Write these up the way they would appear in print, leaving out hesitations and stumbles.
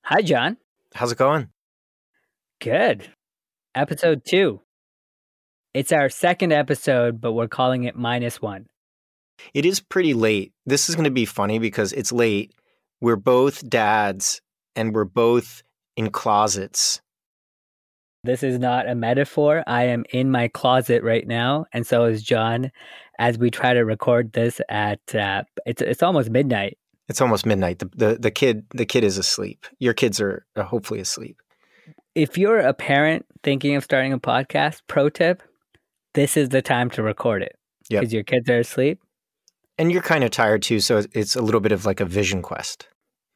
Hi, John. How's it going? Good. Episode 2. It's our second episode, but we're calling it -1. It is pretty late. This is going to be funny because it's late. We're both dads and we're both in closets. This is not a metaphor. I am in my closet right now, and so is John, as we try to record this at it's almost midnight. It's almost midnight. The kid is asleep. Your kids are hopefully asleep. If you're a parent thinking of starting a podcast, pro tip, this is the time to record it because your kids are asleep. And you're kind of tired too, so it's a little bit of like a vision quest.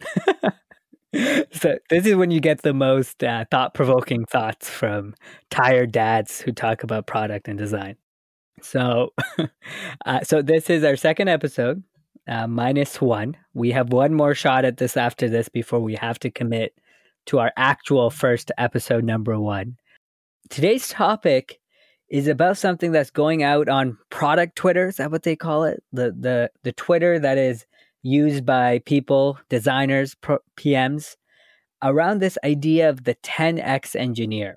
So this is when you get the most thought-provoking thoughts from tired dads who talk about product and design. So, so this is our second episode, -1. We have one more shot at this after this before we have to commit to our actual first episode, number 1. Today's topic is about something that's going out on product Twitter. Is that what they call it? The Twitter that is used by people, designers, PMs, around this idea of the 10x engineer.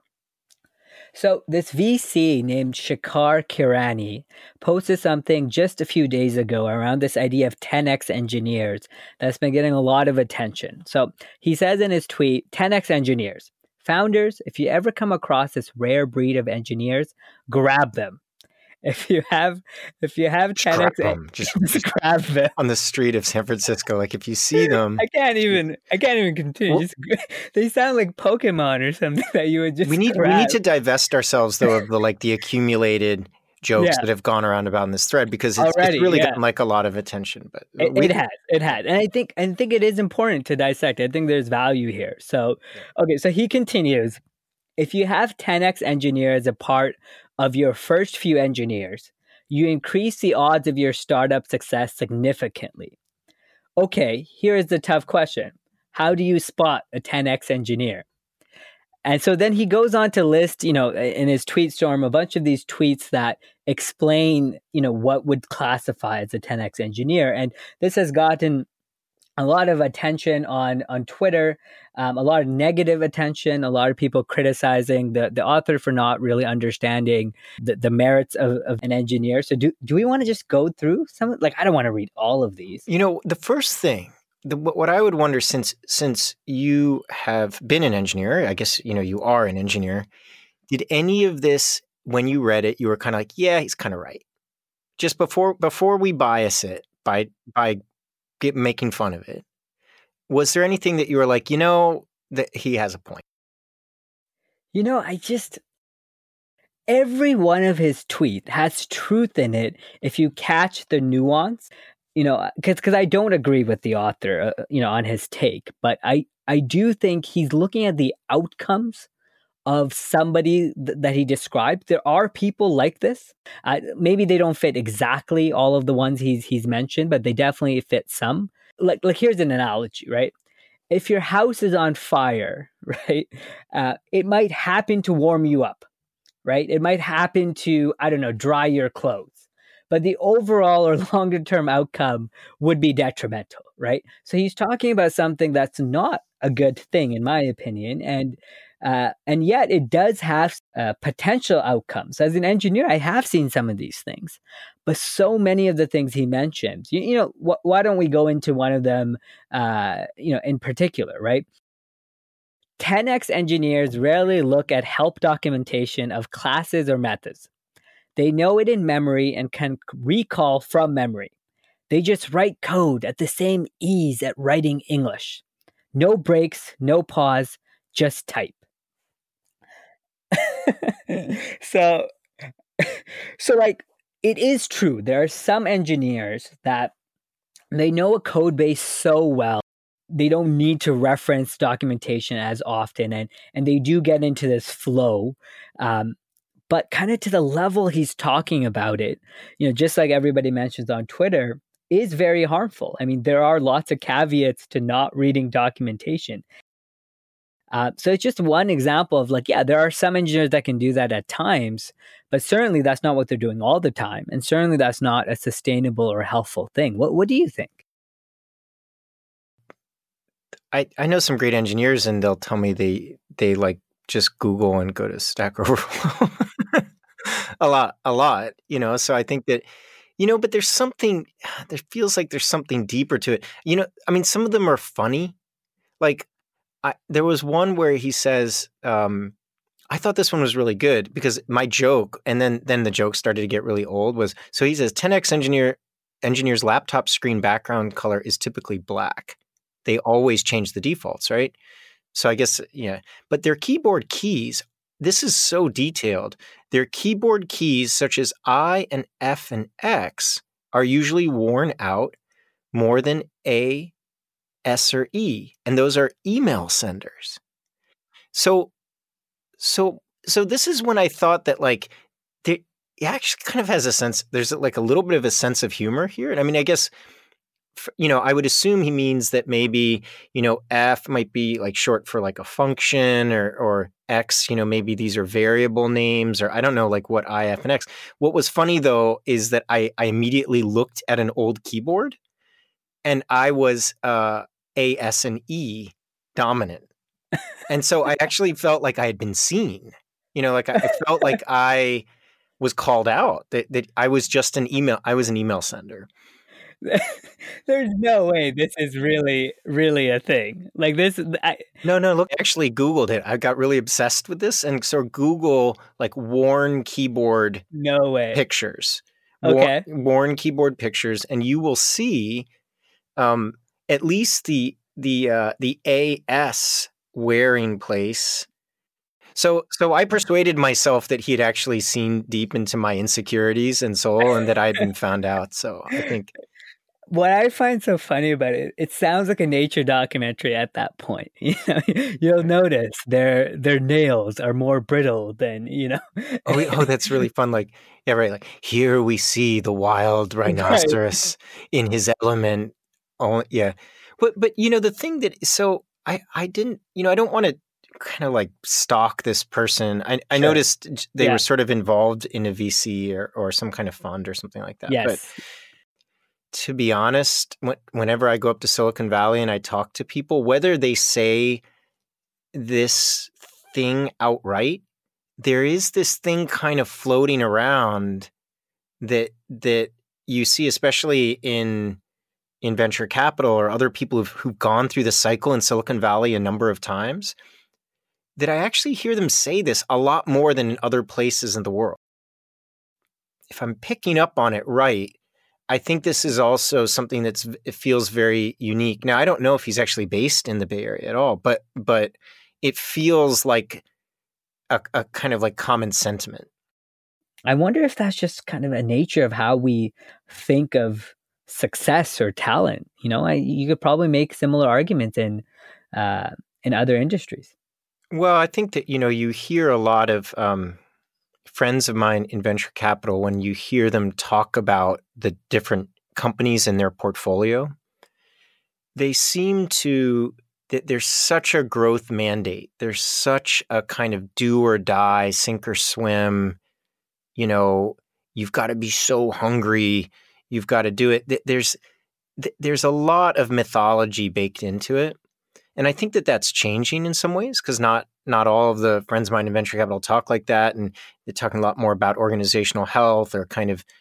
So this VC named Shekhar Kirani posted something just a few days ago around this idea of 10x engineers that's been getting a lot of attention. So he says in his tweet, 10x engineers, founders, if you ever come across this rare breed of engineers, grab them. If you have 10x, just grab them on the street of San Francisco. Like if you see them, I can't even continue. Well, they sound like Pokemon or something that you would just. We need to divest ourselves though of the accumulated jokes that have gone around about in this thread because it's really gotten like a lot of attention. But it has, and I think it is important to dissect. I think there's value here. So okay, so he continues. If you have 10x engineer as a part of your first few engineers, you increase the odds of your startup success significantly. Okay, here is the tough question. How do you spot a 10x engineer? And so then he goes on to list, in his tweet storm, a bunch of these tweets that explain, what would classify as a 10x engineer. And this has gotten a lot of attention on Twitter, a lot of negative attention, a lot of people criticizing the author for not really understanding the merits of an engineer. So do we want to just go through some? Like, I don't want to read all of these. The first thing, what I would wonder, since you have been an engineer, I guess, you are an engineer, did any of this, when you read it, you were kind of like, yeah, he's kind of right. Just before we bias it by making fun of it, was there anything that you were like, that he has a point? Every one of his tweets has truth in it if you catch the nuance, because I don't agree with the author, on his take, but I do think he's looking at the outcomes of somebody that he described. There are people like this. Maybe they don't fit exactly all of the ones he's mentioned, but they definitely fit some. Like here's an analogy, right? If your house is on fire, right, it might happen to warm you up, right? It might happen to, I don't know, dry your clothes. But the overall or longer term outcome would be detrimental, right? So he's talking about something that's not a good thing, in my opinion. And yet it does have potential outcomes. As an engineer, I have seen some of these things, but so many of the things he mentioned, why don't we go into one of them, in particular, right? 10x engineers rarely look at help documentation of classes or methods. They know it in memory and can recall from memory. They just write code at the same ease at writing English. No breaks, no pause, just type. So like, it is true. There are some engineers that they know a code base so well, they don't need to reference documentation as often, and they do get into this flow. But kind of to the level he's talking about it, just like everybody mentions on Twitter, is very harmful. I mean, there are lots of caveats to not reading documentation. So it's just one example of there are some engineers that can do that at times, but certainly that's not what they're doing all the time. And certainly that's not a sustainable or helpful thing. What do you think? I know some great engineers, and they'll tell me they like just Google and go to Stack Overflow a lot, you know. So I think that, you know, but there's something, there feels like there's something deeper to it. You know, I mean, some of them are funny. Like there was one where he says, I thought this one was really good because my joke, and then the joke started to get really old, was, so he says 10x engineer's laptop screen background color is typically black. They always change the defaults, right? So I guess, yeah. But their keyboard keys, this is so detailed. Their keyboard keys, such as I and F and X, are usually worn out more than A, S, or E. And those are email senders. So this is when I thought that, like, it actually kind of has a sense, there's like a little bit of a sense of humor here. And I mean, I guess, you know, I would assume he means that maybe, you know, F might be like short for like a function, or X, you know, maybe these are variable names, or I don't know, like what I, F, and X. What was funny though is that I immediately looked at an old keyboard, and I was A, S, and E dominant. And so I actually felt like I had been seen, you know, like I felt like I was called out, that I was just I was an email sender. There's no way this is really a thing. Like this, No, look, I actually Googled it. I got really obsessed with this. And so Google like worn keyboard no way. pictures, Okay. worn keyboard pictures, and you will see at least the AS wearing place. So I persuaded myself that he had actually seen deep into my insecurities and soul, and that I had been found out. So I think what I find so funny about it, it sounds like a nature documentary at that point. You know, you'll notice their nails are more brittle than, you know. Oh, that's really fun. Like, yeah, right. Like, here we see the wild rhinoceros in his element. Oh, yeah. But you know, the thing that, so I didn't, you know, I don't want to kind of like stalk this person. I Sure. noticed they were sort of involved in a VC or some kind of fund or something like that. Yes. But to be honest, whenever I go up to Silicon Valley and I talk to people, whether they say this thing outright, there is this thing kind of floating around that you see, especially in venture capital or other people who've gone through the cycle in Silicon Valley a number of times, that I actually hear them say this a lot more than in other places in the world. If I'm picking up on it right, I think this is also something it feels very unique. Now, I don't know if he's actually based in the Bay Area at all, but it feels like a kind of like common sentiment. I wonder if that's just kind of a nature of how we think of success or talent. You know, you could probably make similar arguments in other industries. Well, I think that, you know, you hear a lot of friends of mine in venture capital, when you hear them talk about the different companies in their portfolio, they seem to, that there's such a growth mandate. There's such a kind of do or die, sink or swim. You know, you've got to be so hungry. You've got to do it. There's a lot of mythology baked into it. And I think that that's changing in some ways, because not all of the friends of mine in venture capital talk like that. And they're talking a lot more about organizational health, or kind of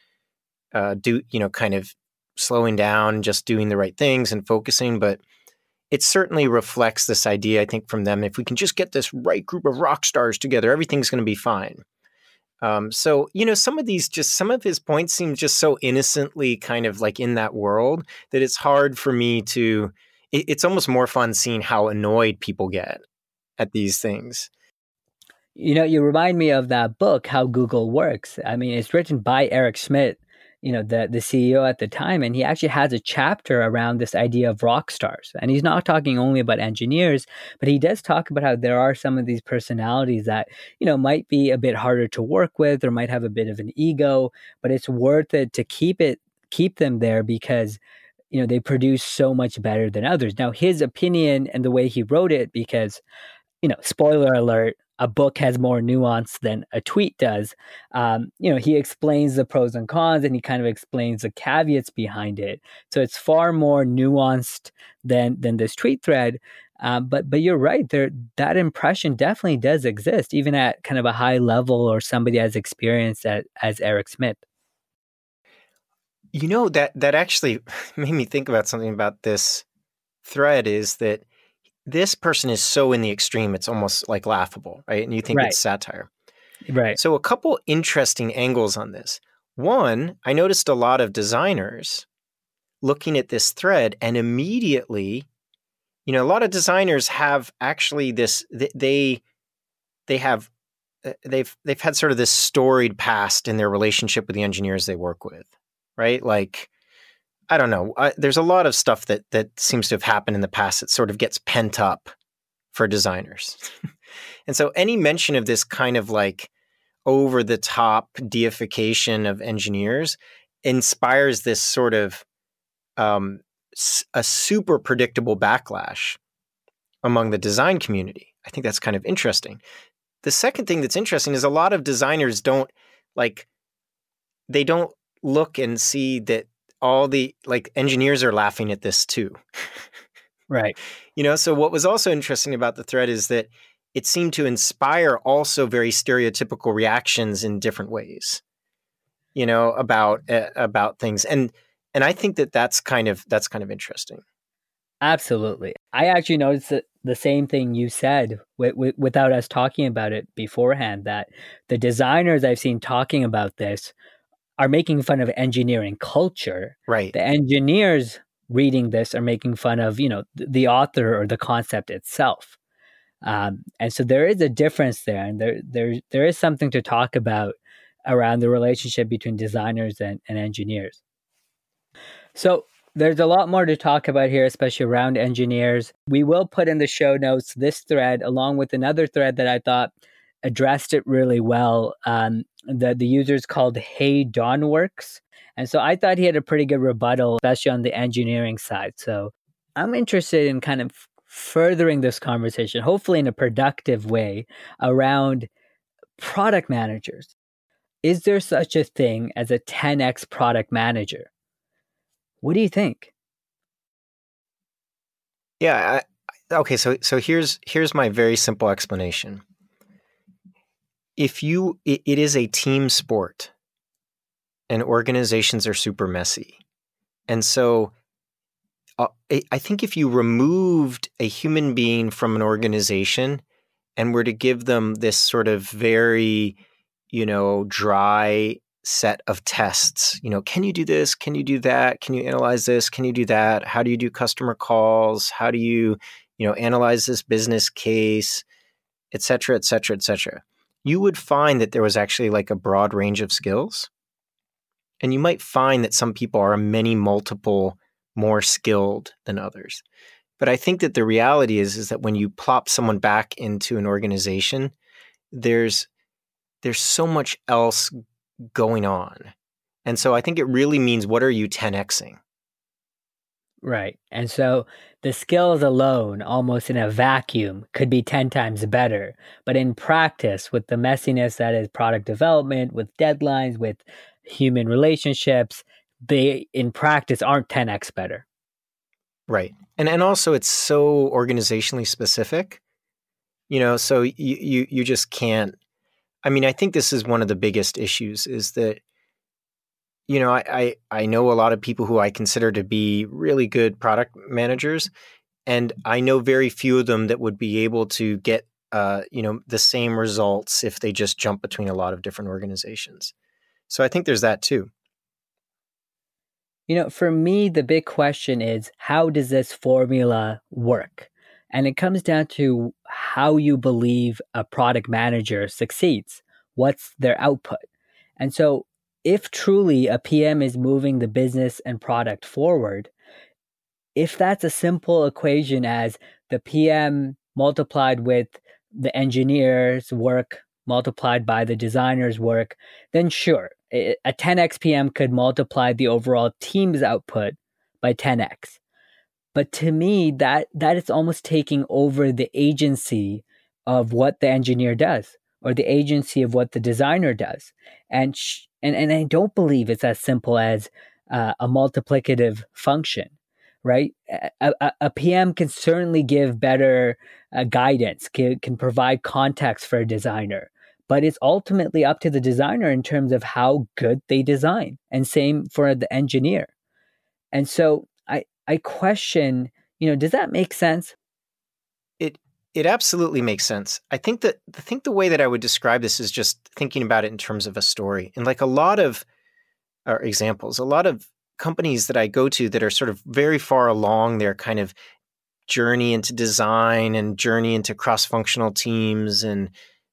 kind of slowing down, just doing the right things and focusing. But it certainly reflects this idea, I think, from them, if we can just get this right group of rock stars together, everything's going to be fine. So, you know, some of his points seem just so innocently kind of like in that world, that it's hard for me to, it's almost more fun seeing how annoyed people get at these things. You know, you remind me of that book, How Google Works. I mean, it's written by Eric Schmidt, you know, the CEO at the time, and he actually has a chapter around this idea of rock stars. And he's not talking only about engineers, but he does talk about how there are some of these personalities that, you know, might be a bit harder to work with, or might have a bit of an ego, but it's worth it to keep them there, because, you know, they produce so much better than others. Now, his opinion and the way he wrote it, because, you know, spoiler alert, a book has more nuance than a tweet does. You know, he explains the pros and cons, and he kind of explains the caveats behind it. So it's far more nuanced than this tweet thread. But you're right. That impression definitely does exist, even at kind of a high level or somebody as experienced as Eric Schmidt. That actually made me think about something about this thread is that this person is so in the extreme, it's almost like laughable, right? And you think Right. it's satire. Right. So a couple interesting angles on this. One, I noticed a lot of designers looking at this thread and immediately, a lot of designers have actually this, they've had sort of this storied past in their relationship with the engineers they work with, right? Like, I don't know. There's a lot of stuff that seems to have happened in the past that sort of gets pent up for designers. And so any mention of this kind of like over the top deification of engineers inspires this sort of a super predictable backlash among the design community. I think that's kind of interesting. The second thing that's interesting is a lot of designers don't look and see that all the engineers are laughing at this too. Right. So what was also interesting about the thread is that it seemed to inspire also very stereotypical reactions in different ways, about things. And I think that's kind of interesting. Absolutely. I actually noticed the same thing you said without us talking about it beforehand, that the designers I've seen talking about this are making fun of engineering culture. Right. The engineers reading this are making fun of, the author or the concept itself. And so there is a difference there. And there is something to talk about around the relationship between designers and engineers. So there's a lot more to talk about here, especially around engineers. We will put in the show notes this thread along with another thread that I thought addressed it really well. The user's called Hey Dawnworks. And so I thought he had a pretty good rebuttal, especially on the engineering side. So I'm interested in kind of furthering this conversation, hopefully in a productive way, around product managers. Is there such a thing as a 10x product manager? What do you think? Yeah. Okay. So here's my very simple explanation. It is a team sport, and organizations are super messy, and so I think if you removed a human being from an organization and were to give them this sort of very, dry set of tests, can you do this? Can you do that? Can you analyze this? Can you do that? How do you do customer calls? How do you, analyze this business case, et cetera, et cetera, et cetera? You would find that there was actually like a broad range of skills. And you might find that some people are many multiple more skilled than others. But I think that the reality is that when you plop someone back into an organization, there's so much else going on. And so I think it really means, what are you 10xing? Right. And so the skills alone, almost in a vacuum, could be 10 times better. But in practice, with the messiness that is product development, with deadlines, with human relationships, they in practice aren't 10x better. Right. And also it's so organizationally specific, so you just can't. I mean, I think this is one of the biggest issues is that, I know a lot of people who I consider to be really good product managers, and I know very few of them that would be able to get, the same results if they just jump between a lot of different organizations. So I think there's that too. For me, the big question is, how does this formula work? And it comes down to how you believe a product manager succeeds. What's their output? And so if truly a PM is moving the business and product forward, if that's a simple equation as the PM multiplied with the engineer's work multiplied by the designer's work, then sure, a 10x PM could multiply the overall team's output by 10x. But to me, that is almost taking over the agency of what the engineer does, or the agency of what the designer does. And I don't believe it's as simple as a multiplicative function. right? A PM can certainly give better guidance, can provide context for a designer, but it's ultimately up to the designer in terms of how good they design, and same for the engineer. And so I question, does that make sense? It absolutely makes sense. I think the way that I would describe this is just thinking about it in terms of a story. And like a lot of examples, a lot of companies that I go to that are sort of very far along their kind of journey into design and journey into cross-functional teams, and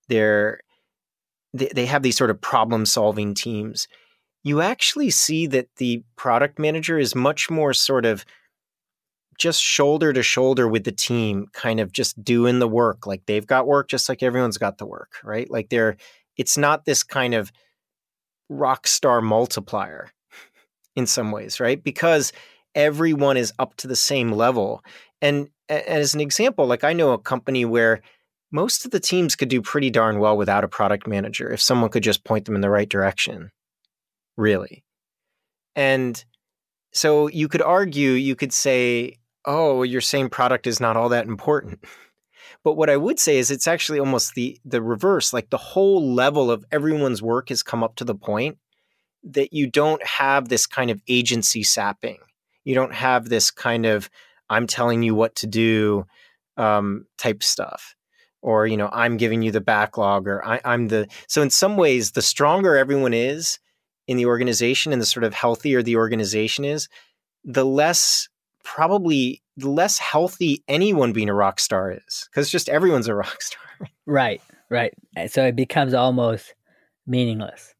they have these sort of problem-solving teams. You actually see that the product manager is much more sort of just shoulder to shoulder with the team, kind of just doing the work. Like they've got work just like everyone's got the work, right? Like it's not this kind of rock star multiplier in some ways, right? Because everyone is up to the same level. And as an example, like I know a company where most of the teams could do pretty darn well without a product manager if someone could just point them in the right direction, really. And so you could say, oh, your same product is not all that important. But what I would say is it's actually almost the reverse. Like the whole level of everyone's work has come up to the point that you don't have this kind of agency sapping. You don't have this kind of I'm telling you what to do type stuff. Or, I'm giving you the backlog, or so in some ways, the stronger everyone is in the organization and the sort of healthier the organization is, the less healthy anyone being a rock star is, because just everyone's a rock star. Right. So it becomes almost meaningless.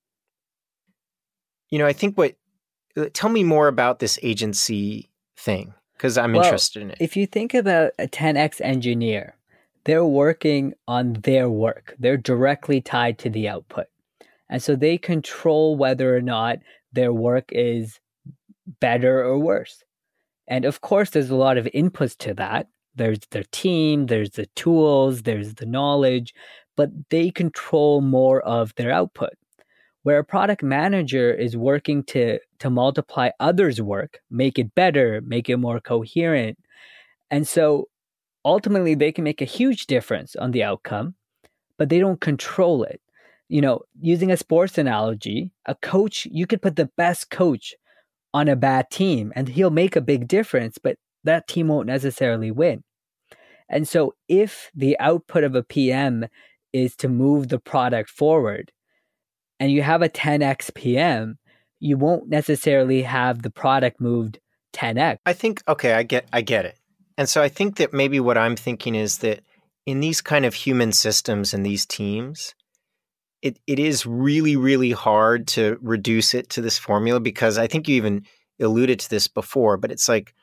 I think tell me more about this agency thing, because I'm interested in it. If you think about a 10x engineer, they're working on their work. They're directly tied to the output. And so they control whether or not their work is better or worse. And of course, there's a lot of inputs to that. There's their team, there's the tools, there's the knowledge, but they control more of their output. Where a product manager is working to multiply others' work, make it better, make it more coherent. And so ultimately, they can make a huge difference on the outcome, but they don't control it. Using a sports analogy, a coach, you could put the best coach on a bad team and he'll make a big difference, but that team won't necessarily win. And so if the output of a PM is to move the product forward and you have a 10x PM, you won't necessarily have the product moved 10x. I think, okay, I get it. And so I think that maybe what I'm thinking is that in these kind of human systems and these teams, it is really, really hard to reduce it to this formula, because I think you even alluded to this before, but it's like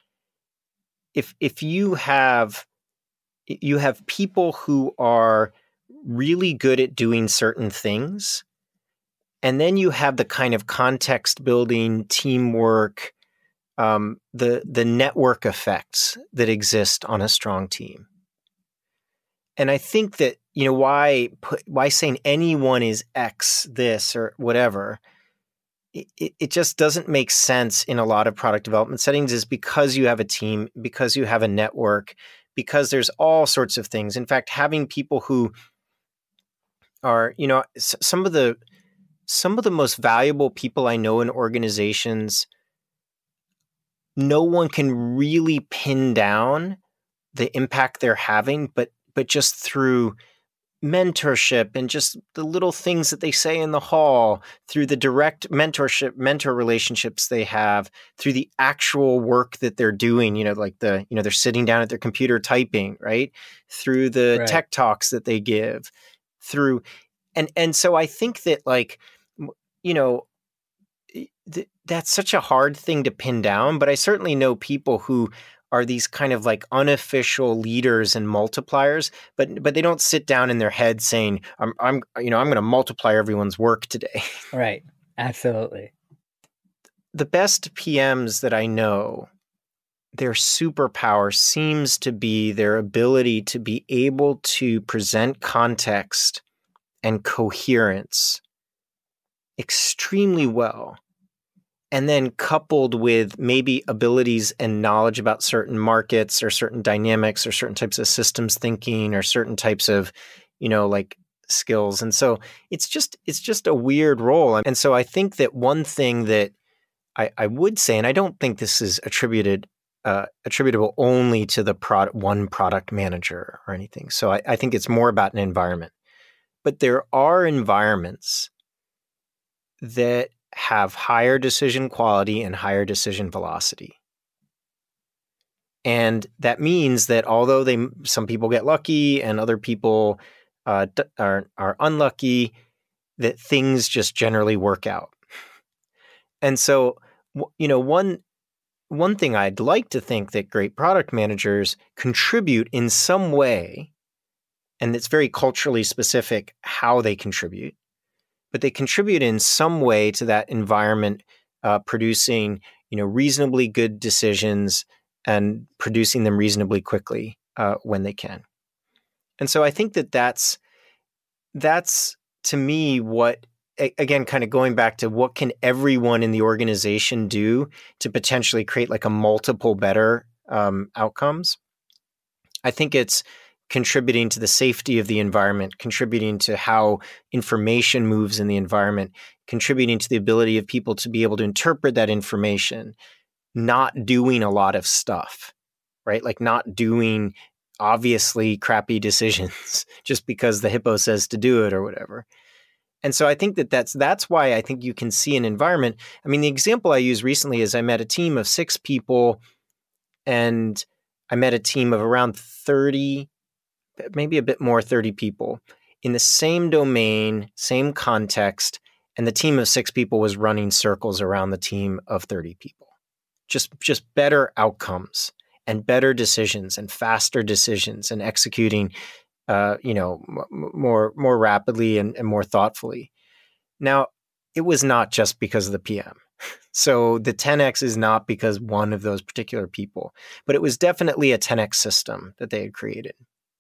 if you have people who are really good at doing certain things, and then you have the kind of context building, teamwork, the network effects that exist on a strong team. And I think that, why saying anyone is X this or whatever, it just doesn't make sense in a lot of product development settings, is because you have a team, because you have a network, because there's all sorts of things. In fact, having people who are, some of the most valuable people I know in organizations, no one can really pin down the impact they're having, but just through mentorship and just the little things that they say in the hall, through the direct mentor relationships they have, through the actual work that they're doing, they're sitting down at their computer typing, right? Through the tech talks that they give, through, and so I think that that's such a hard thing to pin down, but I certainly know people who are these kind of like unofficial leaders and multipliers, but they don't sit down in their head saying, I'm going to multiply everyone's work today. Right. Absolutely. The best PMs that I know, their superpower seems to be their ability to be able to present context and coherence extremely well, and then coupled with maybe abilities and knowledge about certain markets or certain dynamics or certain types of systems thinking or certain types of, like skills. And so it's just a weird role. And so I think that one thing that I would say, and I don't think this is attributable only to the one product manager or anything. So I think it's more about an environment. But there are environments that have higher decision quality and higher decision velocity. And that means that although some people get lucky and other people are unlucky, that things just generally work out. And so, one thing I'd like to think that great product managers contribute in some way, and it's very culturally specific how they contribute, but they contribute in some way to that environment, producing, reasonably good decisions and producing them reasonably quickly when they can. And so I think that's to me what, again, kind of going back to what can everyone in the organization do to potentially create like a multiple better outcomes. I think it's contributing to the safety of the environment, contributing to how information moves in the environment, contributing to the ability of people to be able to interpret that information, not doing a lot of stuff, right? Like not doing obviously crappy decisions just because the hippo says to do it or whatever. And so I think that's why I think you can see an environment. I mean, the example I used recently is I met a team of 6 people and I met a team of around 30, maybe a bit more, 30 people in the same domain, same context. And the team of 6 people was running circles around the team of 30 people. Just better outcomes and better decisions and faster decisions and executing more rapidly and more thoughtfully. Now, it was not just because of the PM. So the 10X is not because one of those particular people, but it was definitely a 10X system that they had created.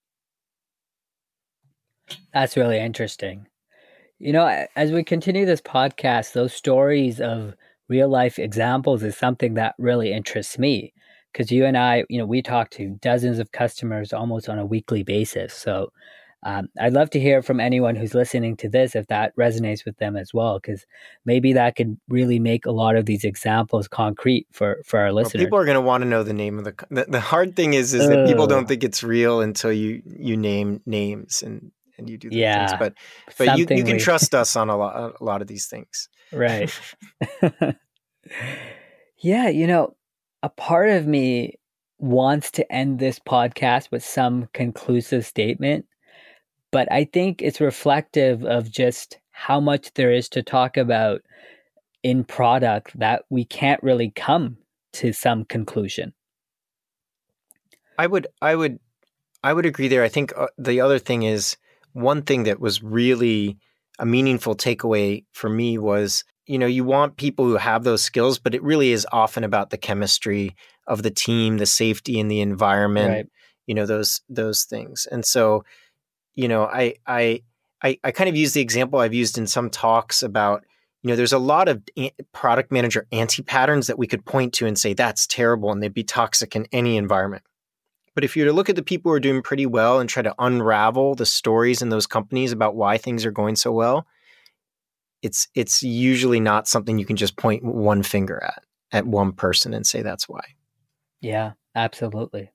That's really interesting. As we continue this podcast, those stories of real life examples is something that really interests me, because you and I, we talk to dozens of customers almost on a weekly basis. So I'd love to hear from anyone who's listening to this if that resonates with them as well, because maybe that could really make a lot of these examples concrete for our listeners. Well, people are going to want to know the name of the hard thing is that people don't think it's real until you name names and you do the things. But you can trust us on a lot of these things. Right. Yeah, a part of me wants to end this podcast with some conclusive statement, but I think it's reflective of just how much there is to talk about in product that we can't really come to some conclusion. I would agree there. I think the other thing is, one thing that was really a meaningful takeaway for me was, you want people who have those skills, but it really is often about the chemistry of the team, the safety in the environment, right. Those things. And so, I kind of use the example I've used in some talks about, there's a lot of product manager anti-patterns that we could point to and say, that's terrible, and they'd be toxic in any environment. But if you were to look at the people who are doing pretty well and try to unravel the stories in those companies about why things are going so well, it's usually not something you can just point one finger at one person and say that's why. Yeah, absolutely.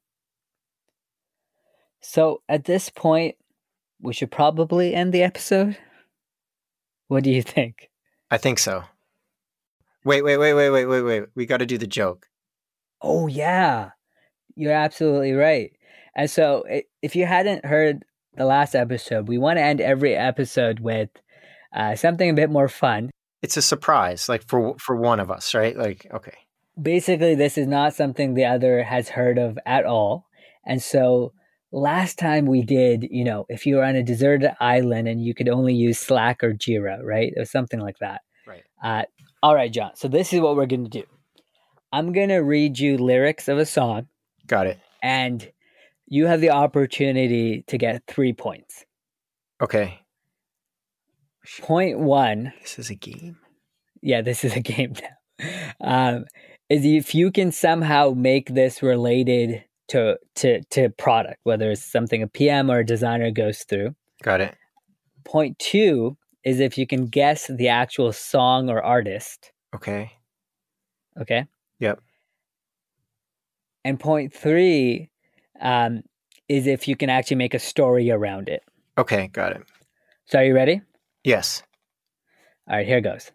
So at this point, we should probably end the episode. What do you think? I think so. Wait. We got to do the joke. Oh, yeah. You're absolutely right. And so if you hadn't heard the last episode, we want to end every episode with something a bit more fun. It's a surprise, like for one of us, right? Like, okay. Basically, this is not something the other has heard of at all. And so last time we did, if you were on a deserted island and you could only use Slack or Jira, right? Or something like that. Right. All right, John. So this is what we're going to do. I'm going to read you lyrics of a song. Got it. And you have the opportunity to get 3 points. Okay. Point 1. This is a game? Yeah, this is a game now. um, is if you can somehow make this related to product, whether it's something a PM or a designer goes through. Got it. Point two is if you can guess the actual song or artist. Okay. Okay. Yep. And point three is if you can actually make a story around it. Okay. Got it. So are you ready? Yes. All right, here goes.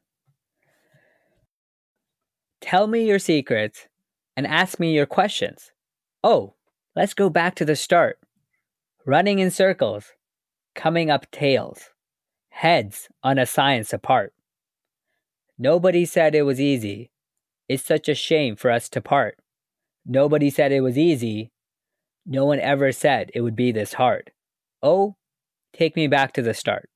Tell me your secrets and ask me your questions. Oh, let's go back to the start. Running in circles, coming up tails, heads on a science apart. Nobody said it was easy. It's such a shame for us to part. Nobody said it was easy. No one ever said it would be this hard. Oh, take me back to the start.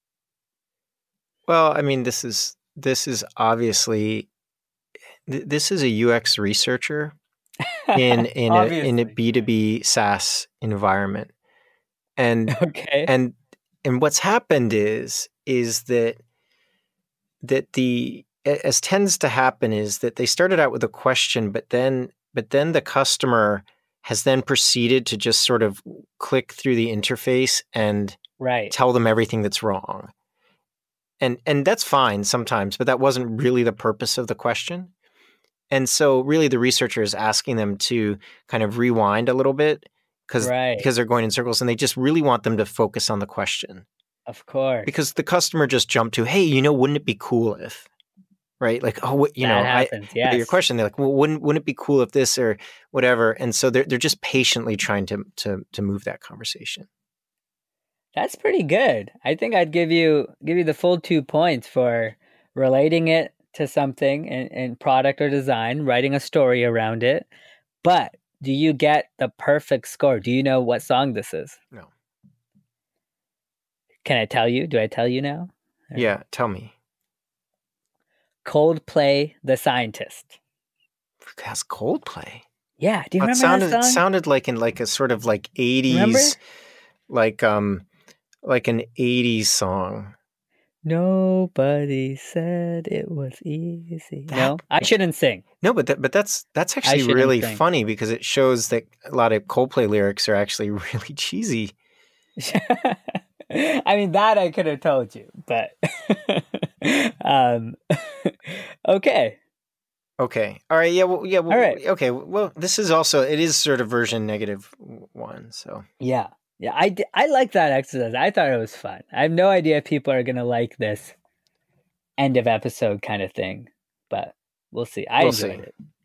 Well, I mean, this is obviously this is a UX researcher in a B2B SaaS environment. And okay. and what's happened is that the as tends to happen is that they started out with a question, but then the customer has then proceeded to just sort of click through the interface and tell them everything that's wrong. And that's fine sometimes, but that wasn't really the purpose of the question. And so really the researcher is asking them to kind of rewind a little bit because they're going in circles, and they just really want them to focus on the question. Of course. Because the customer just jumped to, hey, wouldn't it be cool if, right? Like, oh, happens, yes. Your question, they're like, well, wouldn't it be cool if this or whatever? And so they're just patiently trying to move that conversation. That's pretty good. I think I'd give you the full 2 points for relating it to something in product or design, writing a story around it. But do you get the perfect score? Do you know what song this is? No. Can I tell you? Do I tell you now? Yeah, tell me. Coldplay, The Scientist. That's Coldplay. Yeah, do you remember that song? It sounded like in like a sort of like 80s, remember? Like an 80s song. Nobody said it was easy. No, I shouldn't sing. No, but that's actually really funny because it shows that a lot of Coldplay lyrics are actually really cheesy. I mean, that I could have told you, but okay. Okay. All right. Yeah. Well, all right. Okay. Well, this is also, it is sort of version -1. So yeah. I like that exercise. I thought it was fun. I have no idea if people are going to like this end of episode kind of thing, but we'll see. I enjoyed it.